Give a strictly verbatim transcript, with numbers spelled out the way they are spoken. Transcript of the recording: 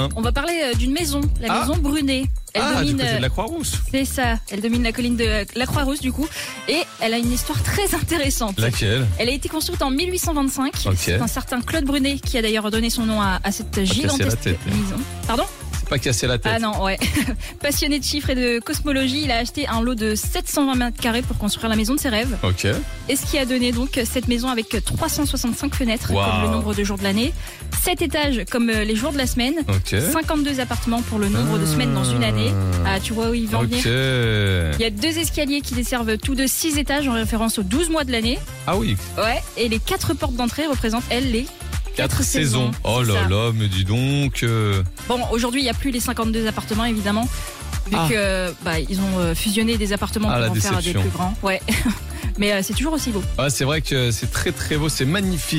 bien. On va parler euh, d'une maison, la Ah. maison Brunet. Elle Ah, domine, du côté euh, de la Croix-Rousse. c'est ça, elle domine la colline de euh, la Croix-Rousse du coup, et elle a une histoire très intéressante. Laquelle? Elle a été construite en mille huit cent vingt-cinq. Ok. C'est un certain Claude Brunet qui a d'ailleurs donné son nom à, à cette casser la gigantesque tête, hein. maison. Pardon? C'est pas casser la tête. Ah non, ouais. Passionné de chiffres et de cosmologie, il a acheté un lot de sept cent vingt mètres carrés pour construire la maison de ses rêves. Ok. Et ce qui a donné donc cette maison avec trois cent soixante-cinq fenêtres, Wow. comme le nombre de jours de l'année, sept étages comme euh, les jours de la semaine, Ok. cinquante-deux appartements pour le nombre de semaines dans une année. Ah, tu vois où il va en Ok. venir. Il y a deux escaliers qui desservent tous de six étages en référence aux douze mois de l'année. Ah oui. Ouais, et les quatre portes d'entrée représentent, elles, les Quatre saisons. Oh C'est là ça. là, mais dis donc. euh, Bon, aujourd'hui, il n'y a plus les cinquante-deux appartements, évidemment, vu Ah. que bah, ils ont euh, fusionné des appartements Ah, pour la en faire des déception. plus grands. Ouais, mais euh, c'est toujours aussi beau. Ah, c'est vrai que c'est très très beau, c'est magnifique.